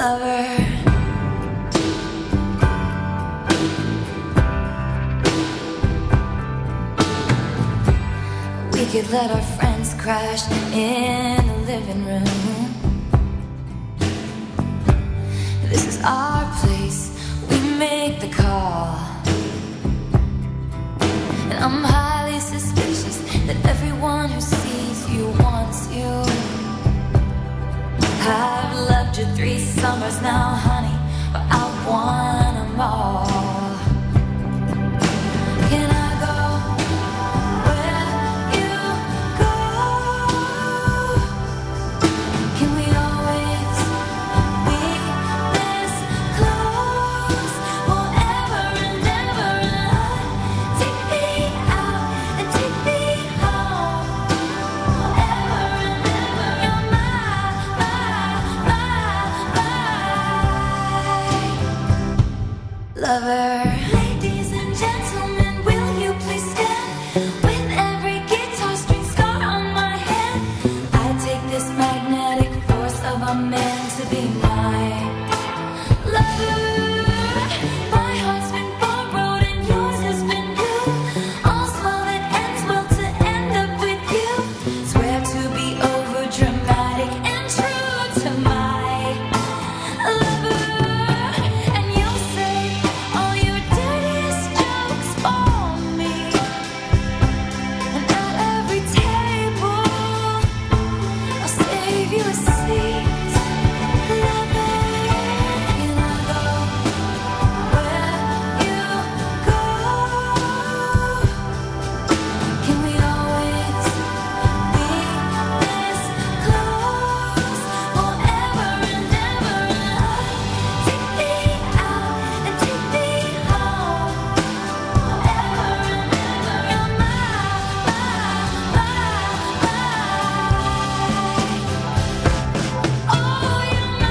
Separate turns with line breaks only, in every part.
lover. We could let our friends crash in the living room. This is our place, we make the call. And I'm highly suspicious that everyone who sees you wants you. I've loved you 3 summers now, honey, but I want them all. Can I go where you go? Can we always be this close? Forever and ever and take me out and take me home. Forever and ever, you're my lover. Ladies and gentlemen, will you please stand? With every guitar string scar on my head, I take this magnetic force of a man to be my lover. My heart's been borrowed and yours has been new. All's well that ends well to end up with you. Swear to be over dramatic and true to my lover. And you'll say all your dirtiest jokes for me. And at every table I'll save you a seat. Lover, can I go where you go? Can we always be this close? Forever and ever and take me out and take me home. Forever and ever, you're my oh, you're my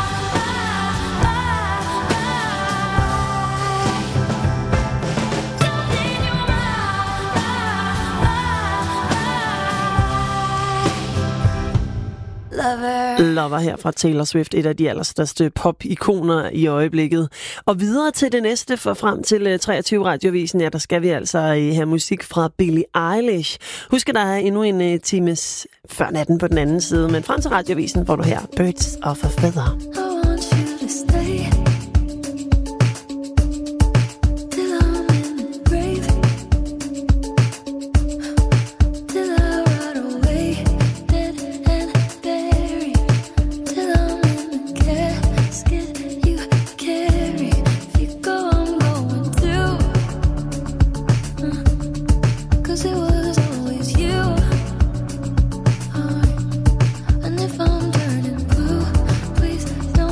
lover.
Lover her fra Taylor Swift, et af de allerstørste pop-ikoner i øjeblikket. Og videre til det næste, for frem til 23 Radioavisen, ja, der skal vi altså have musik fra Billie Eilish. Husk, at der er endnu en times før natten på den anden side, men frem til Radioavisen får du her Birds of a Feather.
I want you to stay till I'm in the grave, till I rot away, dead and buried, till I'm in the casket you carry. If you go, I'm going through, 'cause it was always you. And if I'm turning blue, please don't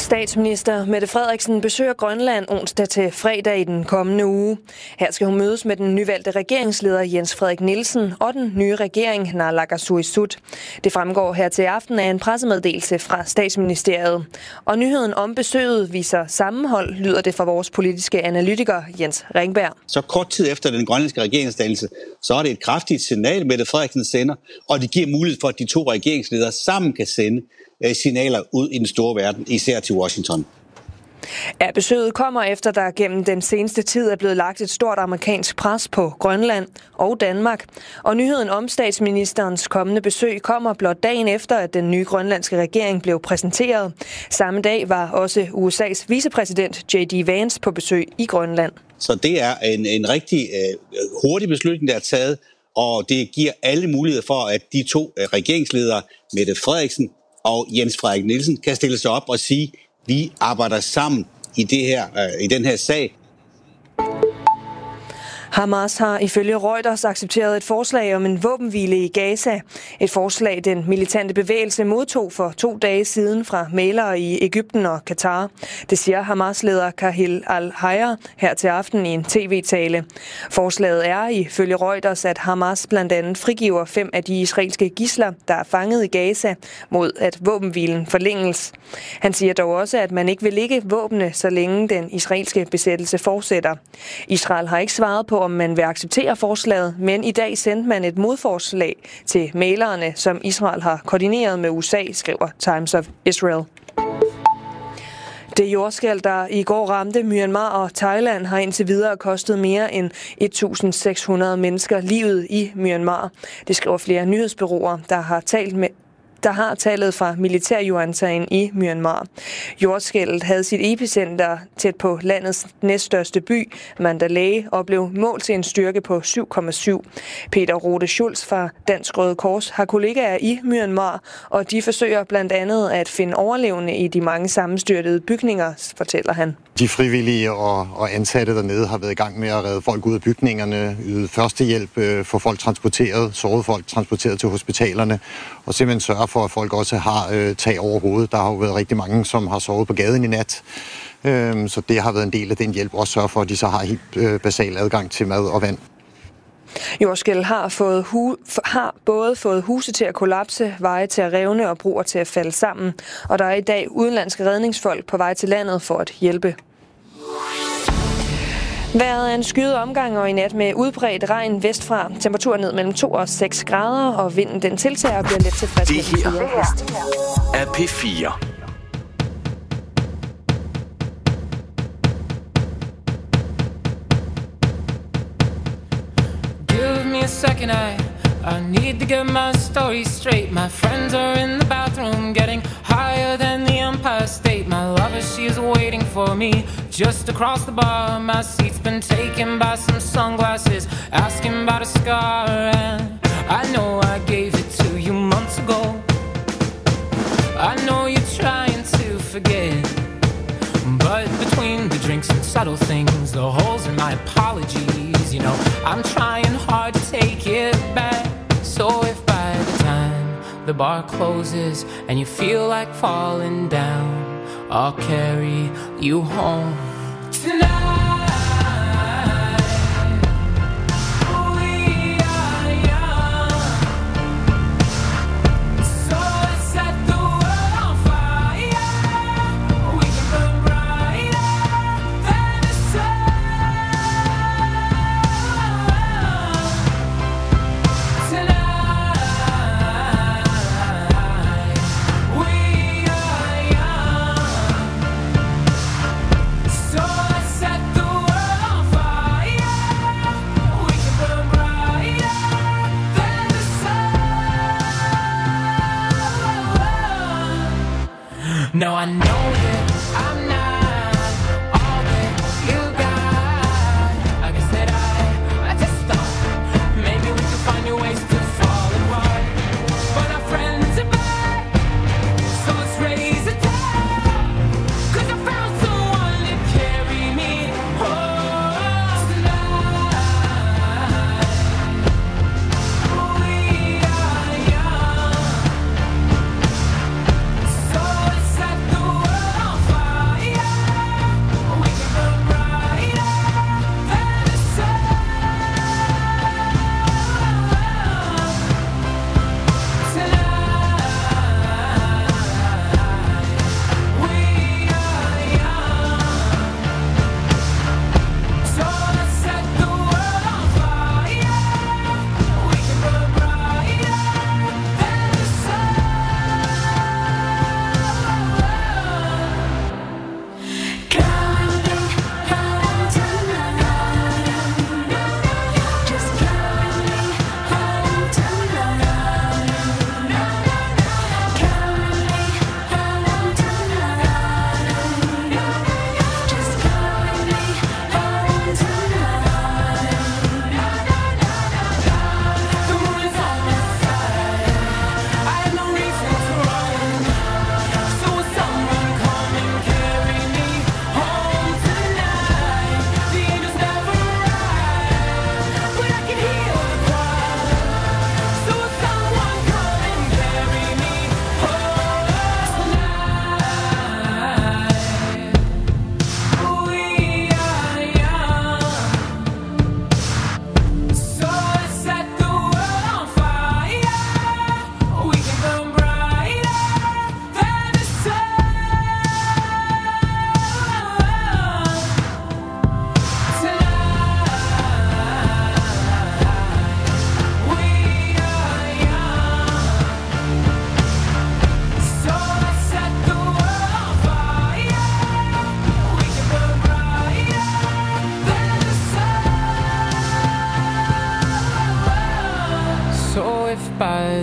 Statsminister Mette Frederiksen besøger Grønland onsdag til fredag i den kommende uge. Her skal hun mødes med den nyvalgte regeringsleder Jens Frederik Nielsen og den nye regering Naalakkersuisut. Det fremgår her til aften af en pressemeddelelse fra Statsministeriet. Og nyheden om besøget viser sammenhold, lyder det fra vores politiske analytiker Jens Ringberg.
Så kort tid efter den grønlandske regeringsdannelse, så er det et kraftigt signal, Mette Frederiksen sender, og det giver mulighed for, at de to regeringsledere sammen kan sende signaler ud i den store verden, især til Washington.
Ja, besøget kommer efter, der gennem den seneste tid er blevet lagt et stort amerikansk pres på Grønland og Danmark. Og nyheden om statsministerens kommende besøg kommer blot dagen efter, at den nye grønlandske regering blev præsenteret. Samme dag var også USA's vicepræsident J.D. Vance på besøg i Grønland.
Så det er en rigtig hurtig beslutning, der er taget, og det giver alle muligheder for, at de to regeringsledere, Mette Frederiksen og Jens Frederik Nielsen, kan stille sig op og sige, at vi arbejder sammen i den her sag.
Hamas har ifølge Reuters accepteret et forslag om en våbenhvile i Gaza. Et forslag, den militante bevægelse modtog for 2 dage siden fra mæglere i Egypten og Katar. Det siger Hamas-leder Kahil al-Hayya her til aften i en tv-tale. Forslaget er ifølge Reuters, at Hamas blandt andet frigiver 5 af de israelske gidsler, der er fanget i Gaza, mod at våbenhvilen forlænges. Han siger dog også, at man ikke vil lægge våbne, så længe den israelske besættelse fortsætter. Israel har ikke svaret på, om man vil acceptere forslaget, men i dag sendte man et modforslag til mæglerne, som Israel har koordineret med USA, skriver Times of Israel. Det jordskælv, der i går ramte Myanmar og Thailand, har indtil videre kostet mere end 1.600 mennesker livet i Myanmar. Det skriver flere nyhedsbureauer, der har tallet fra militærjuntaen i Myanmar. Jordskælvet havde sit epicenter tæt på landets næststørste by, Mandalay, og blev målt til en styrke på 7,7. Peter Rode Schulz fra Dansk Røde Kors har kollegaer i Myanmar, og de forsøger blandt andet at finde overlevende i de mange sammenstyrtede bygninger, fortæller han.
De frivillige og ansatte dernede har været i gang med at redde folk ud af bygningerne, yde førstehjælp, få folk transporteret, sårede folk transporteret til hospitalerne, og simpelthen sørge for, at folk også har tag over hovedet. Der har jo været rigtig mange, som har sovet på gaden i nat, så det har været en del af den hjælp, også sørge for, at de så har helt basal adgang til mad og vand.
Jordskælv har både fået huse til at kollapse, veje til at revne og broer til at falde sammen, og der er i dag udenlandske redningsfolk på vej til landet for at hjælpe. Vejret er en skyet omgang, og i nat med udbredt regn vestfra. Temperaturen ned mellem 2 og 6 grader, og vinden den tiltager og bliver let til frisk.
Det her er P4.
Second, I need to get my story straight. My friends are in the bathroom getting higher than the Empire State. My lover, she is waiting for me just across the bar. My seat's been taken by some sunglasses, asking about a scar. And I know I gave it to you months ago. I know you're trying to forget, but between the drinks and subtle things, the holes in my apologies, you know, I'm trying hard to take it back. So if by the time the bar closes and you feel like falling down, I'll carry you home tonight. No, I know that I'm not all that you got. I guess that I just thought maybe we could find new ways to fall apart. But our friends are back, so let's raise a toast. 'Cause I found someone to carry me home tonight. We are young, so let's set the world on fire.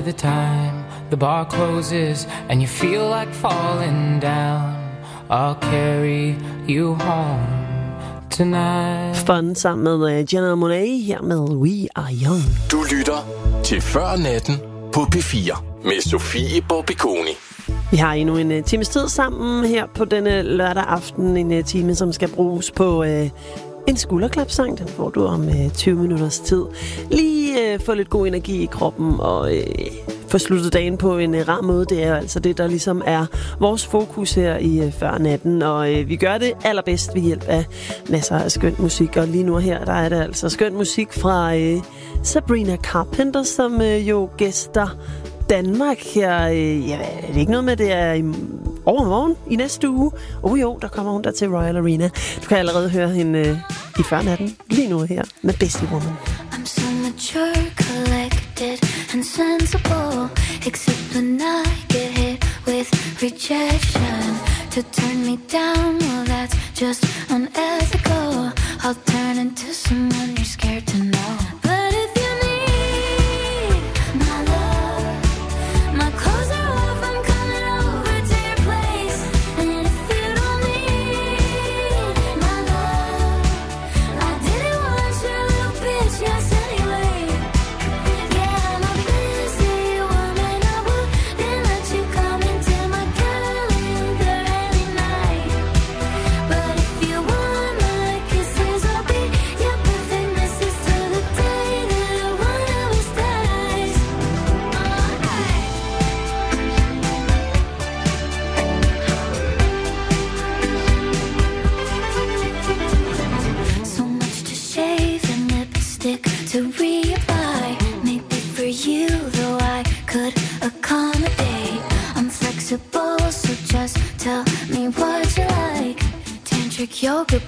the time the bar closes and you feel like falling down, I'll carry you home tonight.
Fun sammen med Janelle Monáe her med We Are Young.
Du lytter til Før Natten på P4 med Sofie Borbiconi.
Vi har endnu en times tid sammen her på denne lørdag aften. En time, som skal bruges på en skulderklapsang. Den får du om 20 minutters tid. Lige få lidt god energi i kroppen og få sluttet dagen på en rar måde. Det er altså det, der ligesom er vores fokus her i Før Natten. Og vi gør det allerbedst ved hjælp af masser af skøn musik. Og lige nu her, der er det altså skøn musik fra Sabrina Carpenter, som jo gæster Danmark her. Ja, er det ikke noget med, det er i overmorgen i næste uge? Jo, der kommer hun der til Royal Arena. Du kan allerede høre hende i Før Natten lige nu her med Bestie Woman.
I'm so mature, collected and sensible, except when I get hit with rejection. To turn me down, well that's just unethical. I'll turn into someone you're scared to know. But if you need my love, my clothes are off, I'm coming over to your place. And if you don't need my love, I didn't want your little bitch, yes anyway. Yeah, I'm a busy woman, I wouldn't let you come into my calendar any night. But if you want my kisses, I'll be your perfect missus till the day that one of us dies. So much to shave and lipstick to reapply. Maybe for you, though I could accommodate. I'm flexible, so just tell me what you like. Tantric yoga